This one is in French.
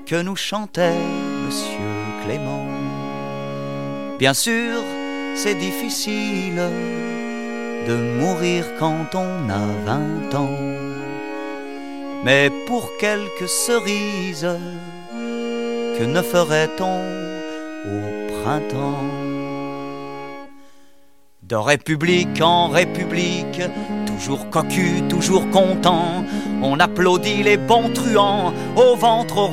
que nous chantait Monsieur Clément. Bien sûr, c'est difficile de mourir quand on a 20 ans, mais pour quelques cerises, que ne ferait-on au printemps? De république en république, toujours cocu, toujours content, on applaudit les bons truands au ventre